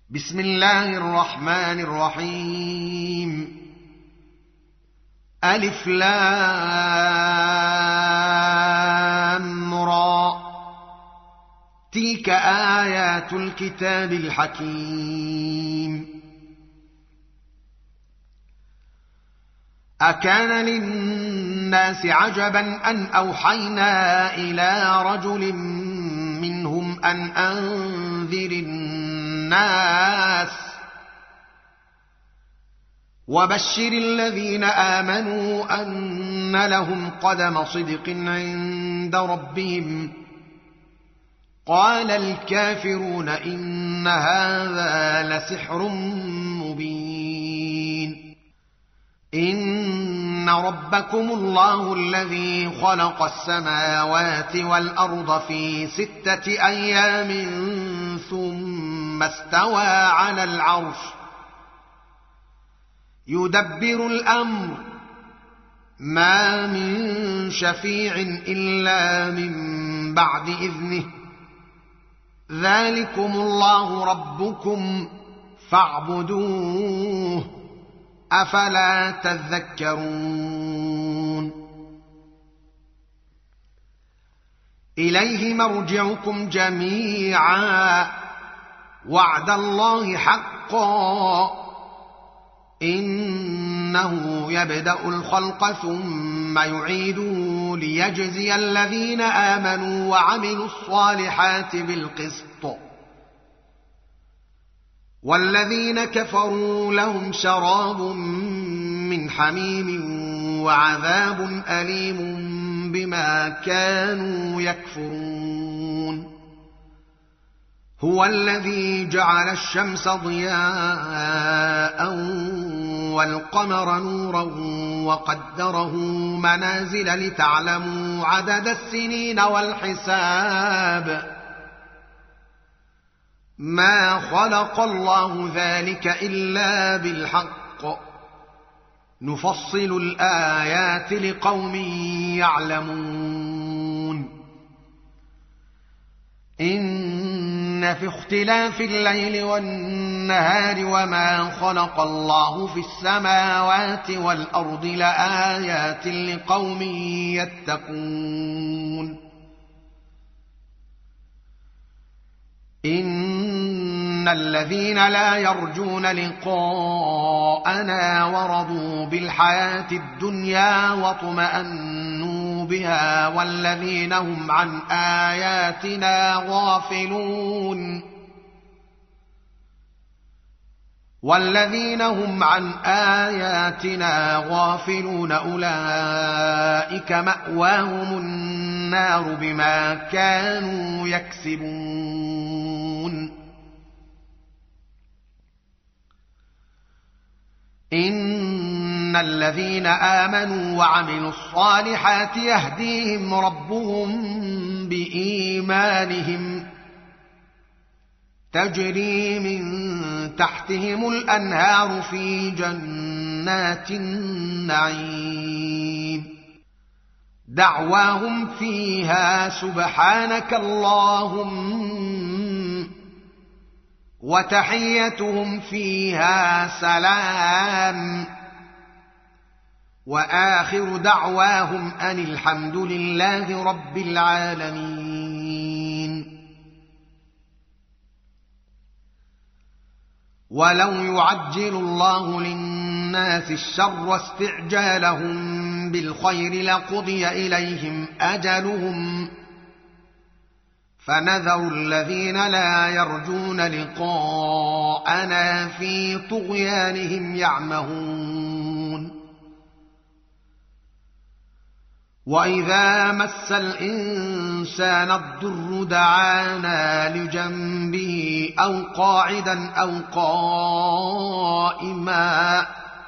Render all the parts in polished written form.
بسم الله الرحمن الرحيم. ألف لام را، تلك آيات الكتاب الحكيم. أكان للناس عجبا أن أوحينا إلى رجل منهم أن أنذر الناس وبشر الذين آمنوا أن لهم قدم صدق عند ربهم. قال الكافرون إن هذا لسحر مبين. إن ربكم الله الذي خلق السماوات والأرض في 6 أيام ثم استوى على العرش يدبر الأمر، ما من شفيع إلا من بعد إذنه. ذلكم الله ربكم فاعبدوه، أفلا تذكرون. إليه مرجعكم جميعا، وعد الله حقا. إنه يبدأ الخلق ثم يعيده ليجزي الذين آمنوا وعملوا الصالحات بالقسط، والذين كفروا لهم شراب من حميم وعذاب أليم بما كانوا يكفرون. هو الذي جعل الشمس ضياء والقمر نورا وقدره منازل لتعلموا عدد السنين والحساب. ما خلق الله ذلك إلا بالحق، نفصل الآيات لقوم يعلمون. إن في اختلاف الليل والنهار وما خلق الله في السماوات والأرض لآيات لقوم يتقون. إن الذين لا يرجون لقاءنا ورضوا بالحياة الدنيا واطمأنوا بها والذين هم عن آياتنا غافلون أولئك مأواهم النار بما كانوا يكسبون. إن الذين آمنوا وعملوا الصالحات يهديهم ربهم بإيمانهم، تجري من تحتهم الأنهار في جنات النعيم. دعواهم فيها سبحانك اللهم، وتحيتهم فيها سلام، وآخر دعواهم أن الحمد لله رب العالمين. ولو يعجل الله للناس الشر استعجالهم بالخير لقضي إليهم أجلهم، فنذر الذين لا يرجون لقاءنا في طغيانهم يعمهون. وإذا مس الإنسان الضر دعانا لجنبه أو قاعدا أو قائما،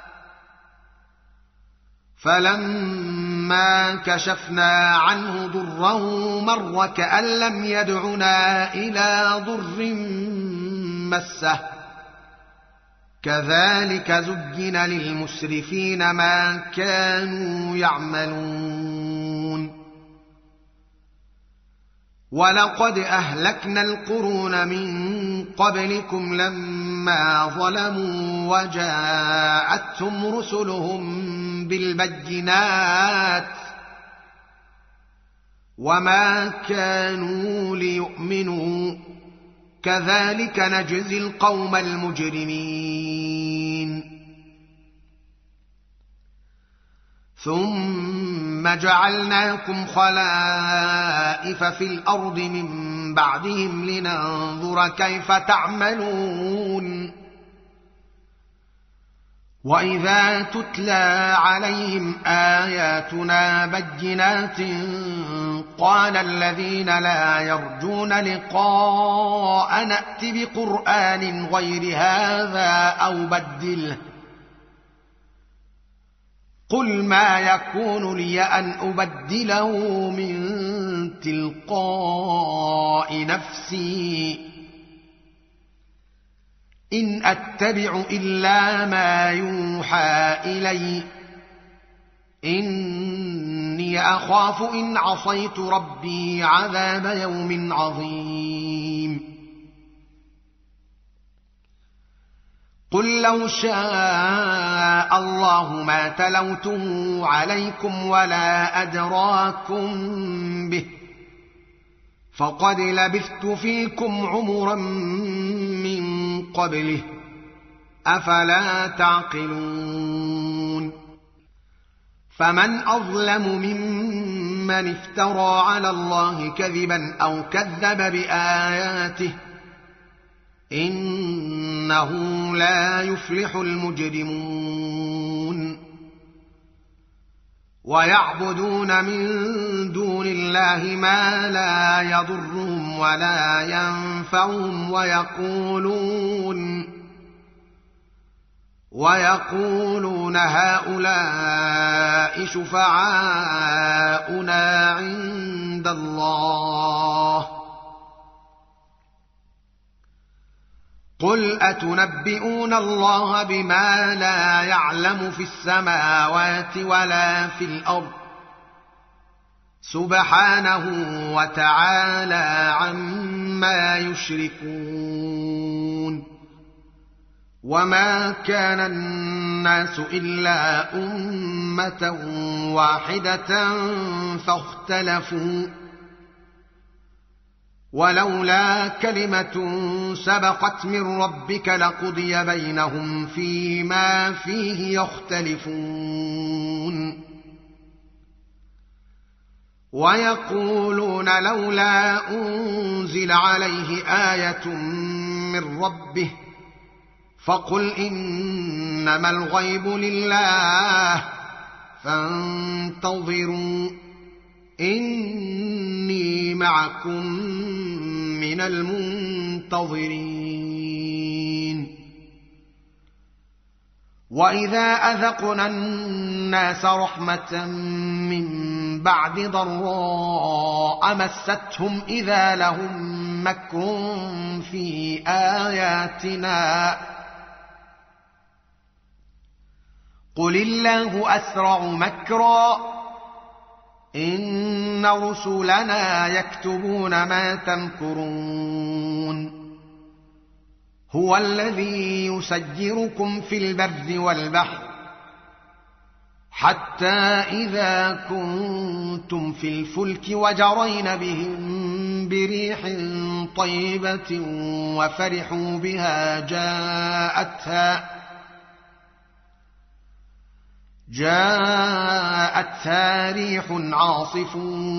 فلما كشفنا عنه ضره مر كأن لم يدعنا إلى ضر مسه. كذلك زين للمسرفين ما كانوا يعملون. ولقد أهلكنا القرون من قبلكم لما ظلموا وجاءتهم رسلهم بالبينات وما كانوا ليؤمنوا كذلك نجزي القوم المجرمين ثم جعلناكم خلائف في الأرض من بعدهم لننظر كيف تعملون وإذا تتلى عليهم آياتنا بينات قال الذين لا يرجون لقاء نأت بقرآن غير هذا أو بدله قل ما يكون لي أن أبدله من تلقاء نفسي إن أتبع إلا ما يوحى إلي إني أخاف إن عصيت ربي عذاب يوم عظيم قل لو شاء الله ما تلوته عليكم ولا أدراكم به فقد لبثت فيكم عمرا من قبله أفلا تعقلون فمن أظلم ممن افترى على الله كذبا أو كذب بآياته إنه لا يفلح المجرمون ويعبدون من دون الله ما لا يضرهم ولا ينفعهم ويقولون هؤلاء شفعاؤنا عند الله قل أتنبئون الله بما لا يعلم في السماوات ولا في الأرض سبحانه وتعالى عما يشركون وما كان الناس إلا أمة واحدة فاختلفوا ولولا كلمة سبقت من ربك لقضي بينهم فيما فيه يختلفون ويقولون لولا أنزل عليه آية من ربه فقل إنما الغيب لله فانتظروا إني معكم من المنتظرين وإذا أذقنا الناس رحمة من بعد ضراء مستهم إذا لهم مكر في آياتنا قل الله أسرع مكرا إن رسلنا يكتبون ما تمكرون هو الذي يسيركم في البر والبحر حتى إذا كنتم في الفلك وجرين بهم بريح طيبة وفرحوا بها جاءتها ريح عاصف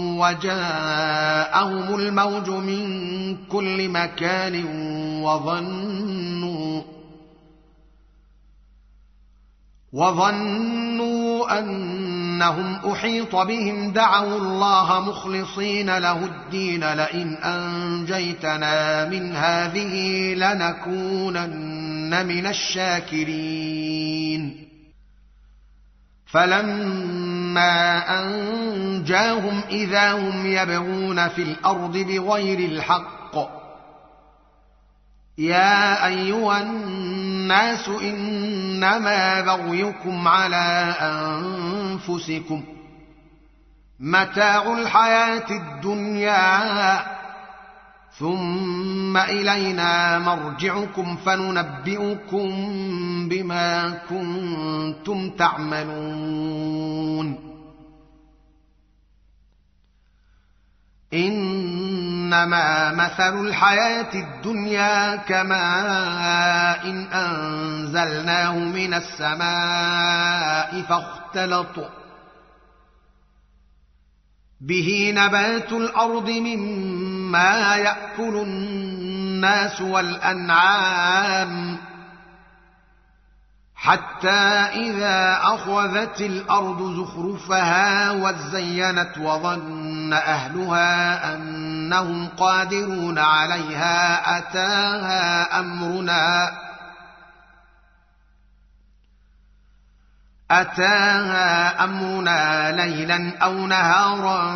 وجاءهم الموج من كل مكان وظنوا أنهم أحيط بهم دعوا الله مخلصين له الدين لئن أنجيتنا من هذه لنكونن من الشاكرين فلما أنجاهم إذا هم يبغون في الأرض بغير الحق يا أيها الناس إنما بغيكم على أنفسكم متاع الحياة الدنيا ثم إلينا مرجعكم فننبئكم بما كنتم تعملون. إنما مثل الحياة الدنيا كماء إن أنزلناه من السماء فاختلط به نبات الأرض مما يأكل الناس والأنعام حتى إذا أخذت الأرض زخرفها وزينت وظن أهلها أنهم قادرون عليها أتاها أمرنا ليلا أو نهارا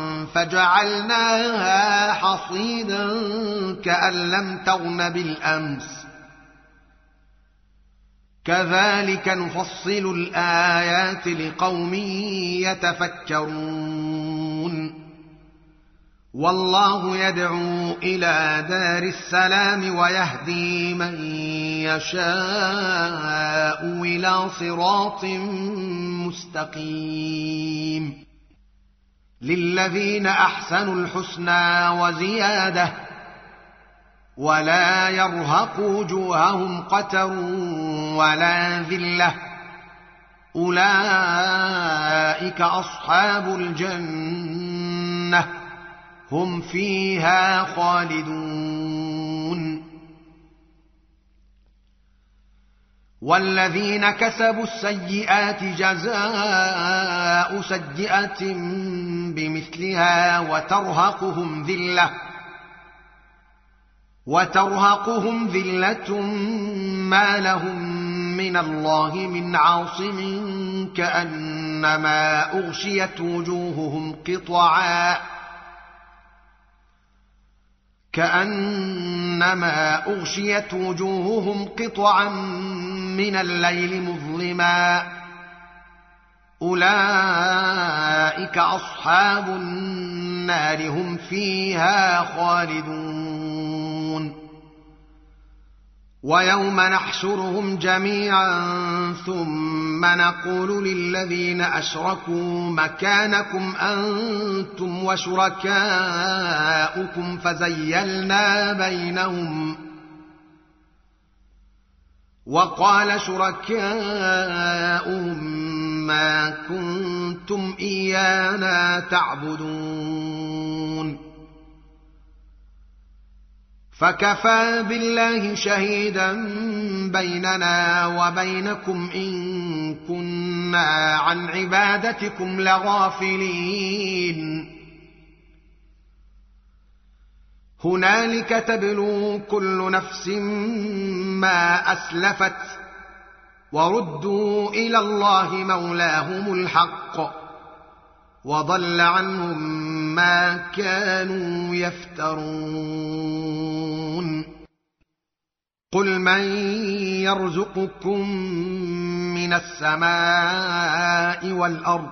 فجعلناها حصيدا كأن لم تغن بالأمس كذلك نفصل الآيات لقوم يتفكرون. والله يدعو إلى دار السلام ويهدي من يشاء إلى صراط مستقيم. للذين أحسنوا الحسنى وزيادة ولا يرهق وجوههم قتر ولا ذلة أولئك أصحاب الجنة هم فيها خالدون. والذين كسبوا السيئات جزاء سيئة بمثلها وترهقهم ذلة ما لهم من الله من عاصم كأنما أغشيت وجوههم قطعا من الليل مظلما أولئك أصحاب النار هم فيها خالدون. ويوم نحشرهم جميعا ثم نقول للذين أشركوا مكانكم أنتم وشركاؤكم فزيلنا بينهم وقال شركاؤهم ما كنتم إيانا تعبدون فكفى بالله شهيدا بيننا وبينكم إن كنا عن عبادتكم لغافلين. هنالك تبلو كل نفس ما أسلفت وردوا إلى الله مولاهم الحق وضل عنهم ما كانوا يفترون. قل من يرزقكم من السماء والأرض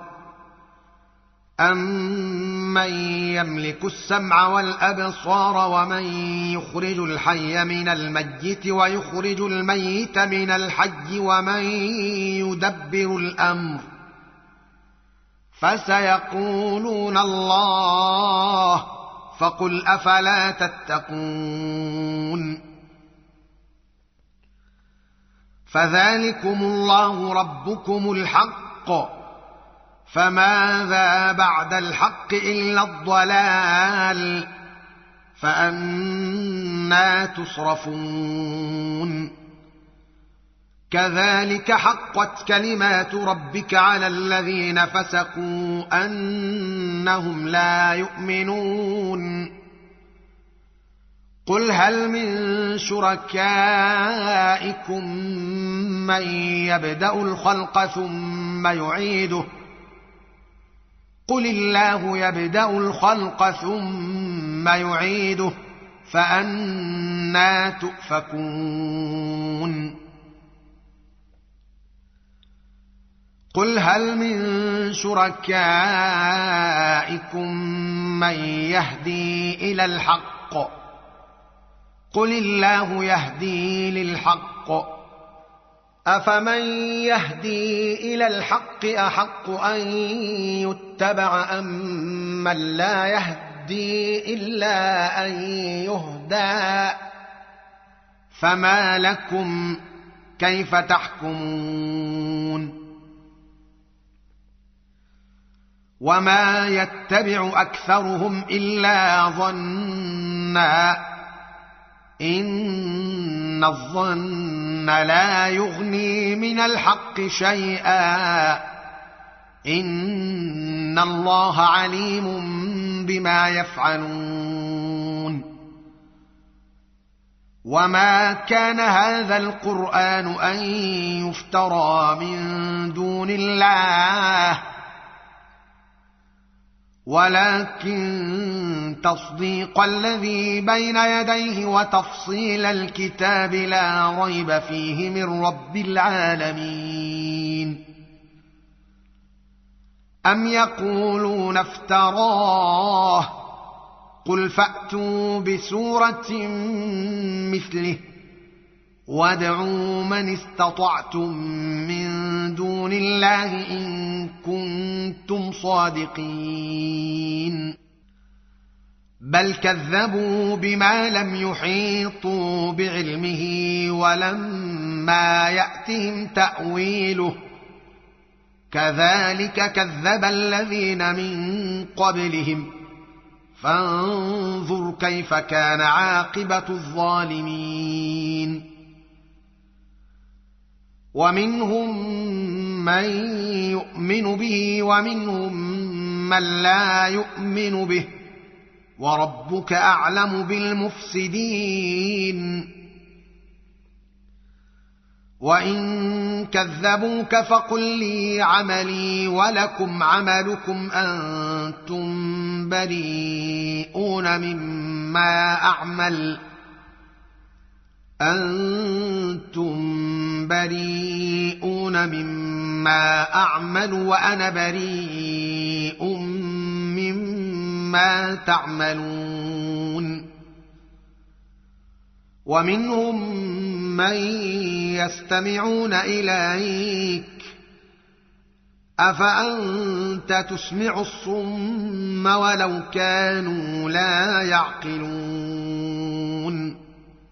أمن يملك السمع والأبصار ومن يخرج الحي من الميت ويخرج الميت من الحي ومن يدبر الأمر فسيقولون الله فقل أفلا تتقون. فذلكم الله ربكم الحق فماذا بعد الحق إلا الضلال فأنى تصرفون. كذلك حقت كلمات ربك على الذين فسقوا أنهم لا يؤمنون. قل هل من شركائكم من يبدأ الخلق ثم يعيده قل الله يبدأ الخلق ثم يعيده فأنى تؤفكون. قل هل من شركائكم من يهدي إلى الحق قل الله يهدي للحق أفمن يهدي إلى الحق أحق أن يتبع أم من لا يهدي إلا أن يهدى فما لكم كيف تحكمون وما يتبع أكثرهم إلا ظنا إن الظن لا يغني من الحق شيئا إن الله عليم بما يفعلون وما كان هذا القرآن أن يفترى من دون الله ولكن تصديق الذي بين يديه وتفصيل الكتاب لا ريب فيه من رب العالمين أم يقولون افتراه قل فأتوا بسورة مثله وادعوا من استطعتم من دون الله إن كنتم صادقين بل كذبوا بما لم يحيطوا بعلمه ولما يأتهم تأويله كذلك كذب الذين من قبلهم فانظر كيف كان عاقبة الظالمين ومنهم من يؤمن به ومنهم من لا يؤمن به وربك أعلم بالمفسدين وإن كذبوك فقل لي عملي ولكم عملكم أنتم بريئون مما أعمل وأنا بريء مما تعملون ومنهم من يستمعون إليك أفأنت تسمع الصم ولو كانوا لا يعقلون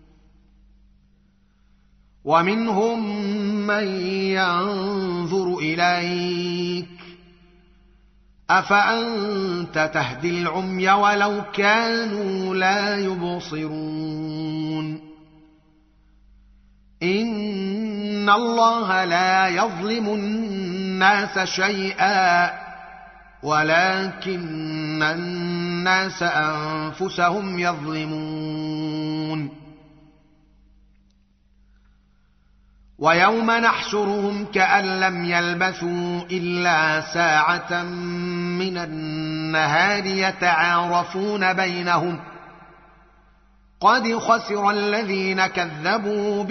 ومنهم من ينظر إليك أفأنت تهدي العمي ولو كانوا لا يبصرون إن الله لا يظلم الناس شيئا ولكن الناس أنفسهم يظلمون ويوم نحشرهم كأن لم يلبثوا إلا ساعة من النهار يتعارفون بينهم قد خسر الذين كذبوا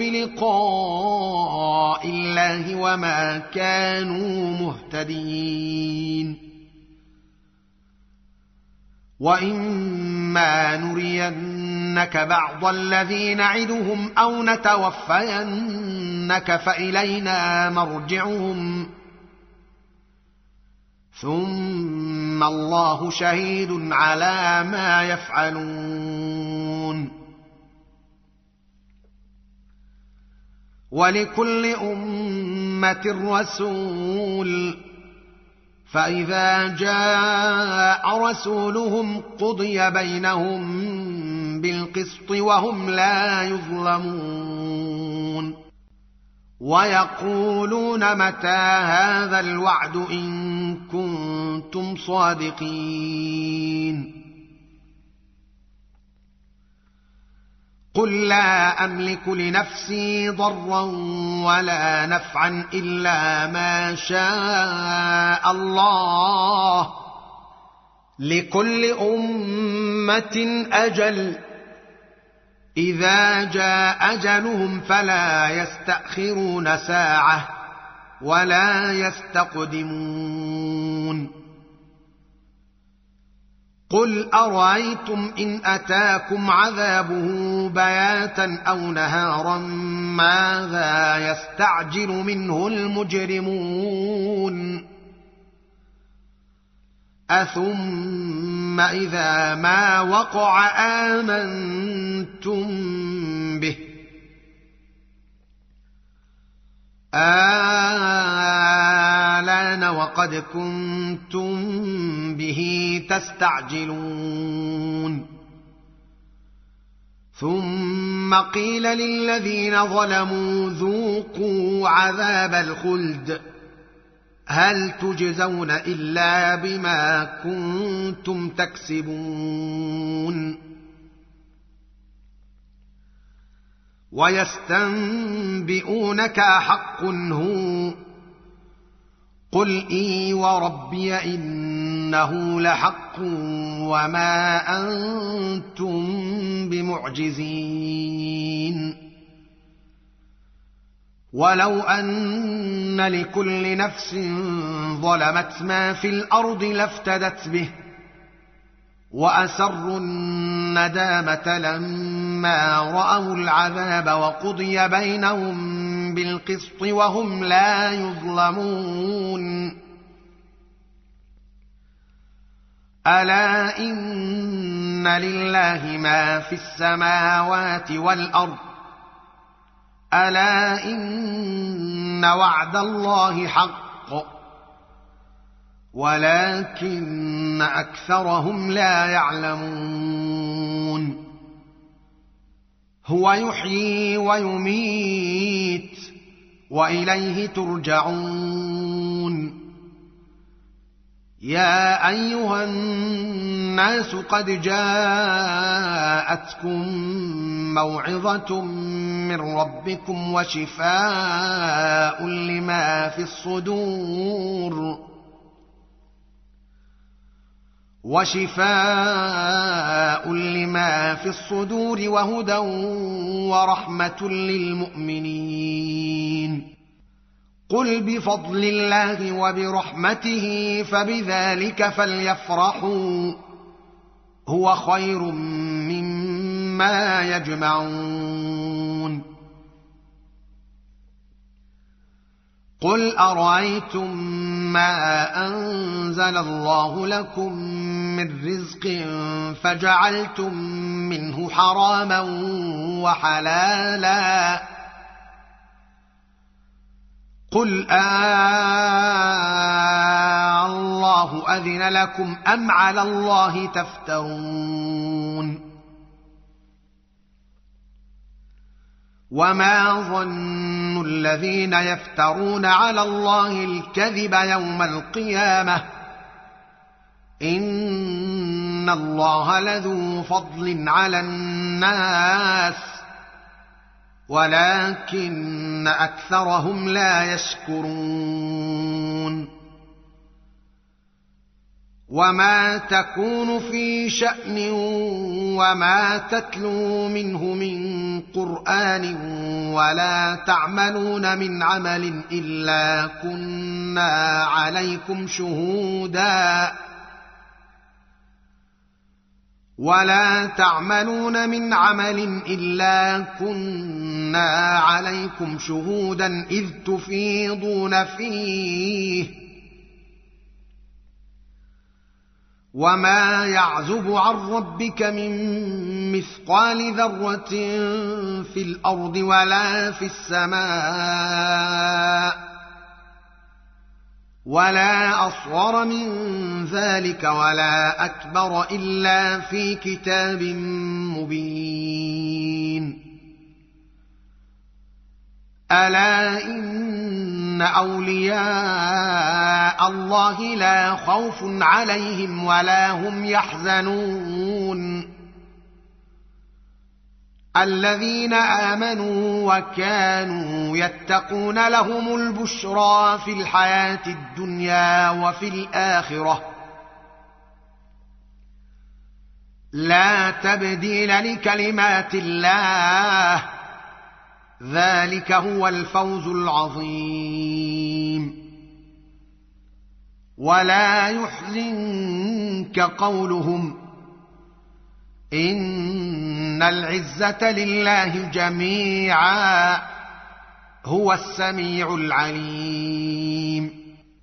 بلقاء الله وما كانوا مهتدين وإما نرينك بعض الذي نعدهم أو نتوفينك فإلينا مرجعهم ثم الله شهيد على ما يفعلون ولكل أمة رسول فإذا جاء رسولهم قضي بينهم بالقسط وهم لا يظلمون ويقولون متى هذا الوعد إن كنتم صادقين قل لا أملك لنفسي ضرا ولا نفعا إلا ما شاء الله لكل أمة أجل إذا جاء أجلهم فلا يستأخرون ساعة ولا يستقدمون قل أرأيتم إن أتاكم عذابه بياتا أو نهارا ماذا يستعجل منه المجرمون أثم إذا ما وقع آمنتم به آلان وقد كنتم به تستعجلون ثم قيل للذين ظلموا ذوقوا عذاب الخلد هل تجزون إلا بما كنتم تكسبون ويستنبئونك أحق هو قل إي وربي إنه لحق وما أنتم بمعجزين ولو أن لكل نفس ظلمت ما في الأرض لافتدت به وأسروا الندامة لما رأوا العذاب وقضي بينهم بالقسط وهم لا يظلمون ألا إن لله ما في السماوات والأرض ألا إن وعد الله حق ولكن أكثرهم لا يعلمون هو يحيي ويميت وإليه ترجعون يا أيها الناس قد جاءتكم موعظة من ربكم وشفاء لما في الصدور وهدى ورحمة للمؤمنين قل بفضل الله وبرحمته فبذلك فليفرحوا هو خير مما يجمعون قل أرأيتم ما أنزل الله لكم من رزق فجعلتم منه حراما وحلالا قل الله أذن لكم أم على الله تفترون وما ظن الذين يفترون على الله الكذب يوم القيامة إن الله لذو فضل على الناس ولكن أكثرهم لا يشكرون وما تكون في شأن وما تتلو منه من قرآن ولا تعملون من عمل إلا كنا عليكم شهودا إذ تفيضون فيه وما يعزب عن ربك من مثقال ذرة في الأرض ولا في السماء ولا أصغر من ذلك ولا أكبر إلا في كتاب مبين ألا إن أولياء الله لا خوف عليهم ولا هم يحزنون الذين آمنوا وكانوا يتقون لهم البشرى في الحياة الدنيا وفي الآخرة لا تبديل لكلمات الله ذلك هو الفوز العظيم ولا يحزنك قولهم إن العزة لله جميعا هو السميع العليم.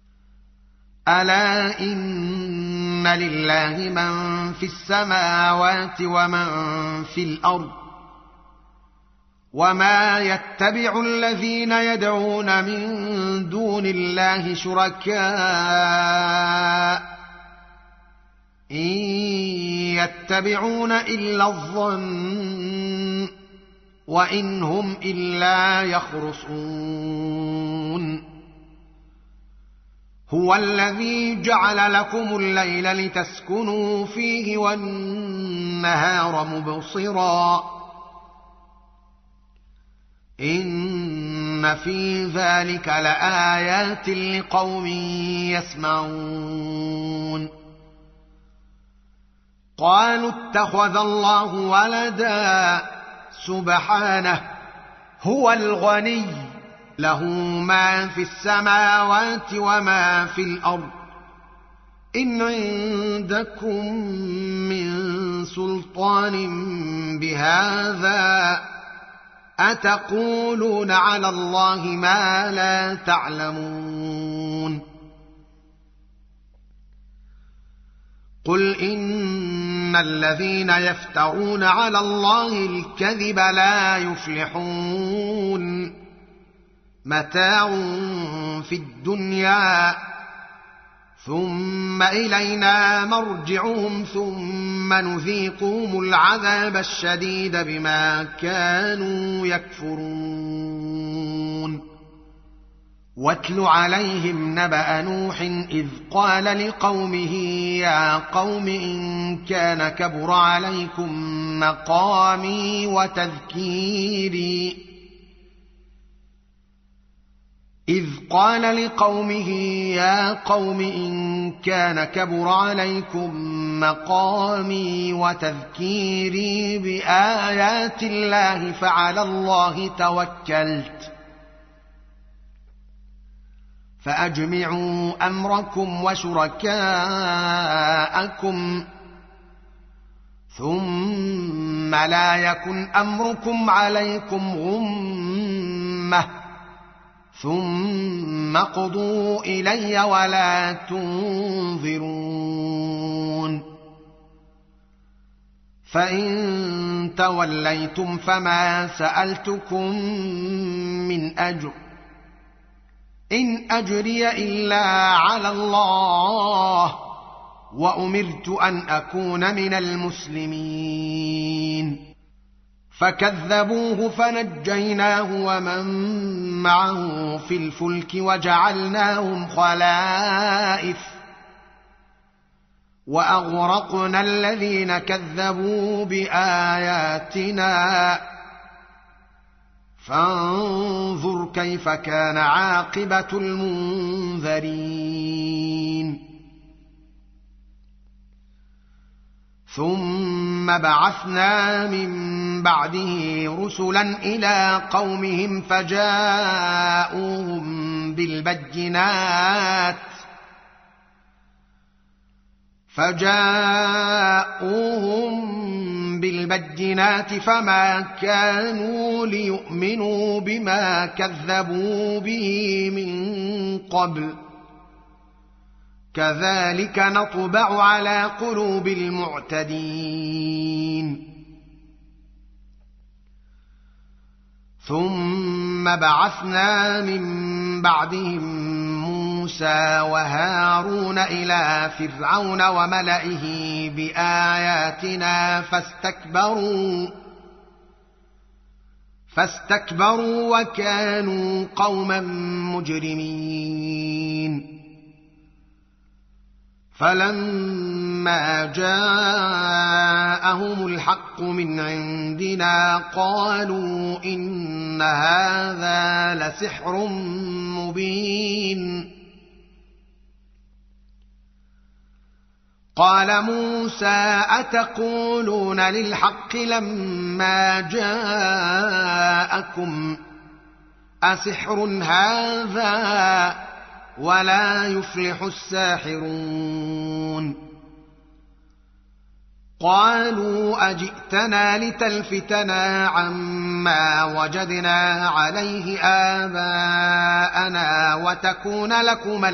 ألا إن لله من في السماوات ومن في الأرض وما يتبع الذين يدعون من دون الله شركاء إن يتبعون إلا الظن وإن هم إلا يخرصون. هو الذي جعل لكم الليل لتسكنوا فيه والنهار مبصرا إن في ذلك لآيات لقوم يسمعون. قالوا اتخذ الله ولدا سبحانه هو الغني له ما في السماوات وما في الأرض إن عندكم من سلطان بهذا أتقولون على الله ما لا تعلمون. قل إن الذين يفترون على الله الكذب لا يفلحون متاع في الدنيا ثم إلينا مرجعهم ثم نذيقهم العذاب الشديد بما كانوا يكفرون. واتل عليهم نبأ نوح إذ قال لقومه يا قوم إن كان كبر عليكم مقامي وتذكيري بآيات الله فعلى الله توكلت فأجمعوا أمركم وشركاءكم ثم لا يكن أمركم عليكم غمة ثم اقضوا إلي ولا تنظرون. فإن توليتم فما سألتكم من أجر إن أجري إلا على الله وأمرت أن أكون من المسلمين. فكذبوه فنجيناه ومن معه في الفلك وجعلناهم خلائف وأغرقنا الذين كذبوا بآياتنا فانظر كيف كان عاقبة المنذرين. ثم بعثنا من بعده رسلا إلى قومهم فجاءوهم بالبينات فما كانوا ليؤمنوا بما كذبوا به من قبل كذلك نطبع على قلوب المعتدين. ثم بعثنا من بعدهم موسى وهارون إلى فرعون وملئه بآياتنا فاستكبروا وكانوا قوما مجرمين. فلما جاءهم الحق من عندنا قالوا إن هذا لسحر مبين. قال موسى أتقولون للحق لما جاءكم أسحر هذا ولا يفلح الساحرون قالوا أجئتنا لتلفتنا عما وجدنا عليه آباءنا وتكون لكما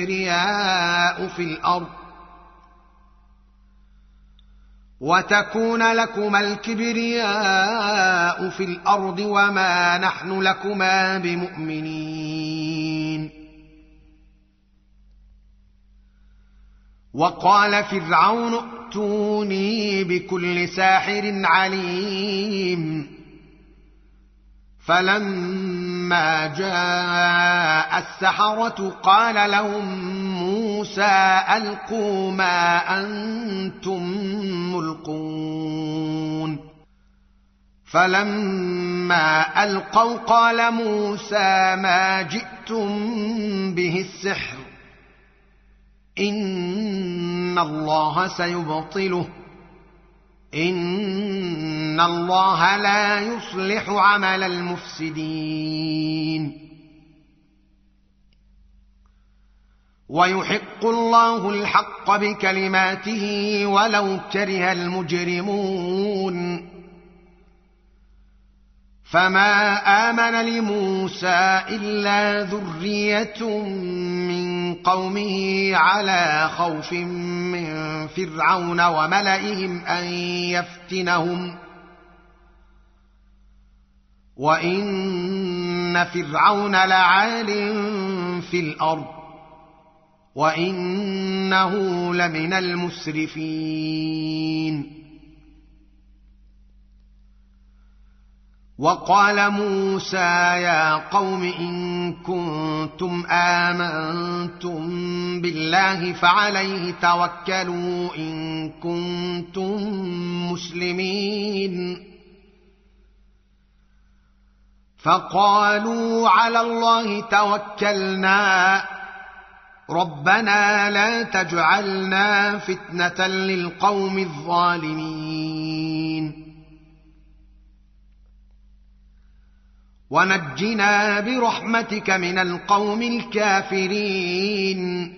الكبرياء في الأرض وما نحن لكما بمؤمنين. وقال فرعون ائتوني بكل ساحر عليم. فلما جاء السحرة قال لهم موسى ألقوا ما أنتم ملقون. فلما ألقوا قال موسى ما جئتم به السحر إن الله سيبطله إن الله لا يصلح عمل المفسدين. ويحق الله الحق بكلماته ولو كره المجرمون. فما آمن لموسى إلا ذرية من قومه على خوف من فرعون وملئهم أن يفتنهم وإن فرعون لعال في الأرض وإنه لمن المسرفين. وقال موسى يا قوم إن كنتم آمنتم بالله فعليه توكلوا إن كنتم مسلمين. فقالوا على الله توكلنا ربنا لا تجعلنا فتنة للقوم الظالمين ونجنا برحمتك من القوم الكافرين.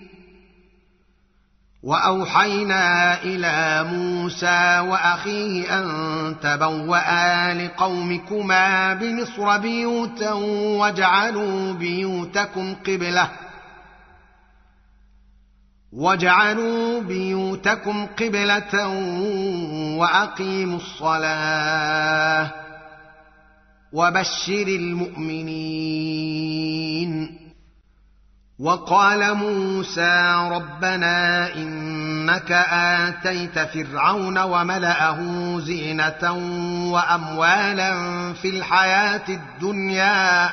وأوحينا إلى موسى وأخيه أن تبوأ لقومكما بمصر بيوتا وجعلوا بيوتكم قبلة وأقيموا الصلاة وبشر المؤمنين. وقال موسى ربنا إنك آتيت فرعون وملأه زينة وأموالا في الحياة الدنيا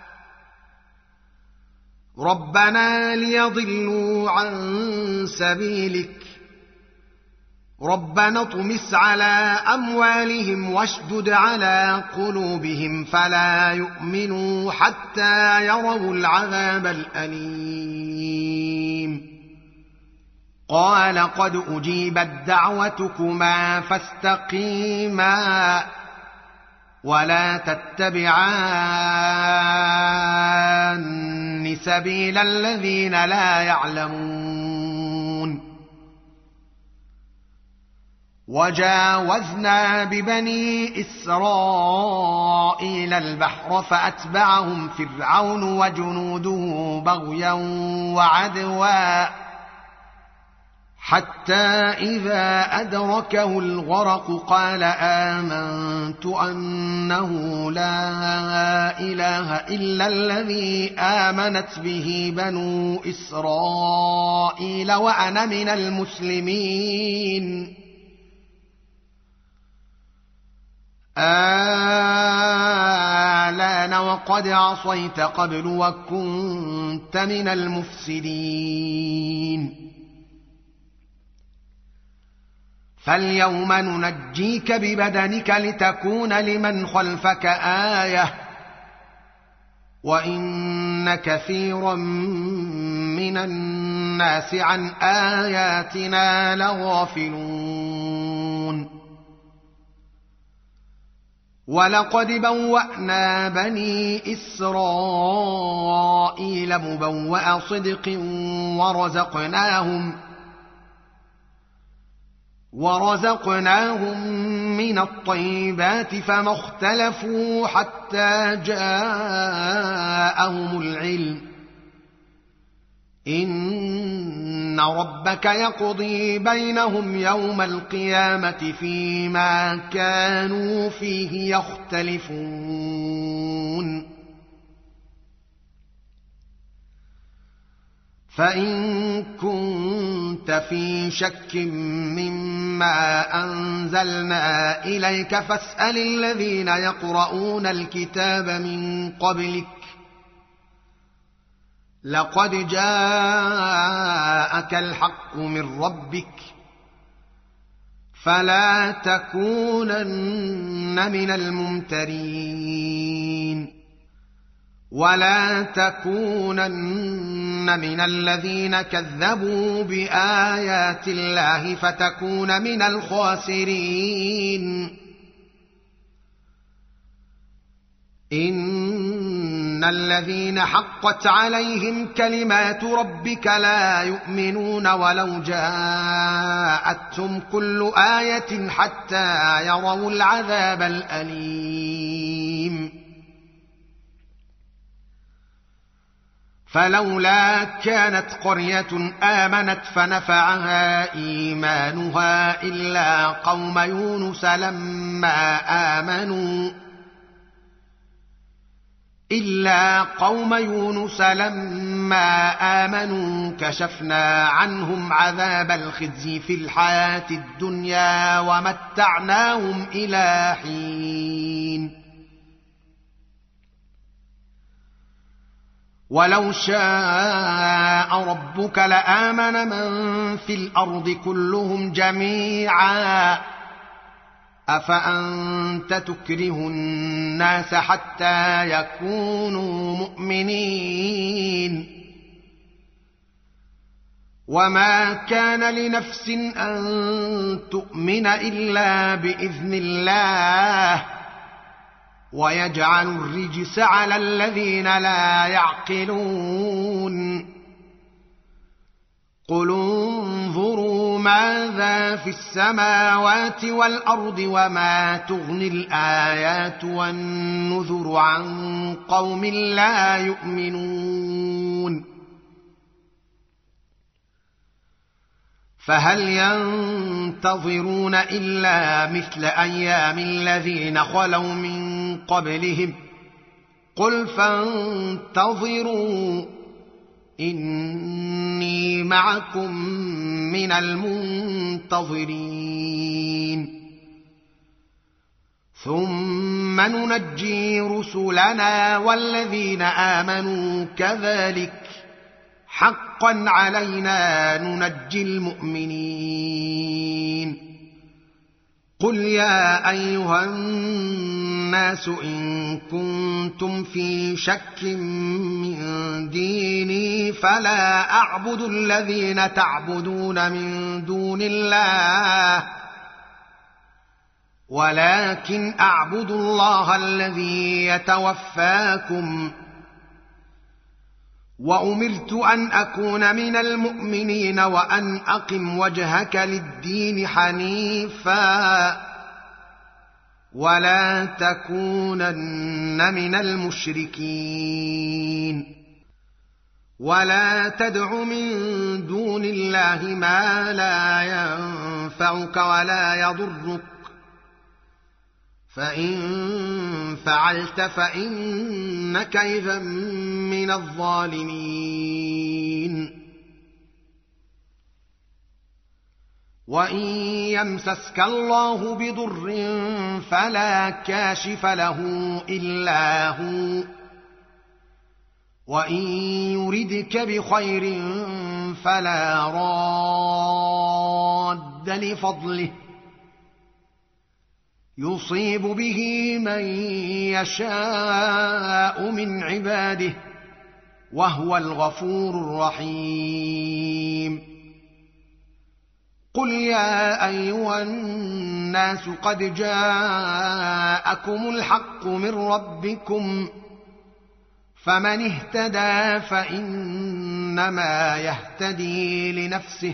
ربنا ليضلوا عن سبيلك ربنا اطمس على أموالهم واشدد على قلوبهم فلا يؤمنوا حتى يروا العذاب الأليم. قال قد أجيبت دعوتكما فاستقيما ولا تتبعان سبيل الذين لا يعلمون. وجاوزنا ببني إسرائيل البحر فأتبعهم فرعون وجنوده بغيا وعدوا حتى إذا أدركه الغرق قال آمنت أنه لا إله إلا الذي آمنت به بنو إسرائيل وأنا من المسلمين. آلان وقد عصيت قبل وكنت من المفسدين. فاليوم ننجيك ببدنك لتكون لمن خلفك آية وإن كثيرا من الناس عن آياتنا لغافلون. ولقد بوأنا بني إسرائيل مبوأ صدق ورزقناهم من الطيبات فما اختلفوا حتى جاءهم العلم إن ربك يقضي بينهم يوم القيامة فيما كانوا فيه يختلفون فإن كنت في شك مما أنزلنا إليك فاسأل الذين يقرؤون الكتاب من قبلك لقد جاءك الحق من ربك فلا تكونن من الممترين ولا تكونن من الذين كذبوا بآيات الله فتكون من الخاسرين إن الذين حقت عليهم كلمات ربك لا يؤمنون ولو جاءتهم كل آية حتى يروا العذاب الأليم فلولا كانت قرية آمنت فنفعها إيمانها إلا قوم يونس لما آمنوا كشفنا عنهم عذاب الخزي في الحياة الدنيا ومتعناهم إلى حين ولو شاء ربك لآمن من في الأرض كلهم جميعا أفأنت تكره الناس حتى يكونوا مؤمنين وما كان لنفس أن تؤمن إلا بإذن الله ويجعل الرجس على الذين لا يعقلون قل انظروا ماذا في السماوات والأرض وما تغني الآيات والنذر عن قوم لا يؤمنون فهل ينتظرون إلا مثل أيام الذين خلوا من قبلهم قل فانتظروا إني معكم من المنتظرين ثم ننجي رسلنا والذين آمنوا كذلك حقا علينا ننجي المؤمنين قل يا أيها الناس إن كنتم في شك من ديني فلا أعبد الذين تعبدون من دون الله ولكن أعبد الله الذي يتوفاكم وأمرت أن أكون من المؤمنين وأن أقم وجهك للدين حنيفا ولا تكونن من المشركين ولا تدع من دون الله ما لا ينفعك ولا يضرك فإن فعلت فإنك إذا من الظالمين وإن يمسسك الله بضر فلا كاشف له إلا هو وإن يردك بخير فلا راد لفضله يصيب به من يشاء من عباده وهو الغفور الرحيم قل يا ايها الناس قد جاءكم الحق من ربكم فمن اهتدى فانما يهتدي لنفسه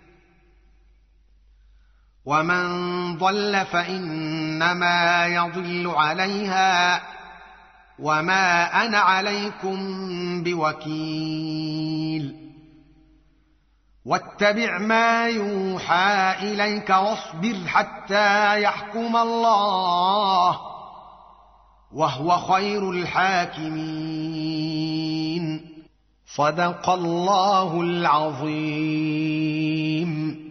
ومن ضل فانما يضل عليها وما انا عليكم بوكيل واتبع ما يوحى اليك واصبر حتى يحكم الله وهو خير الحاكمين. صدق الله العظيم.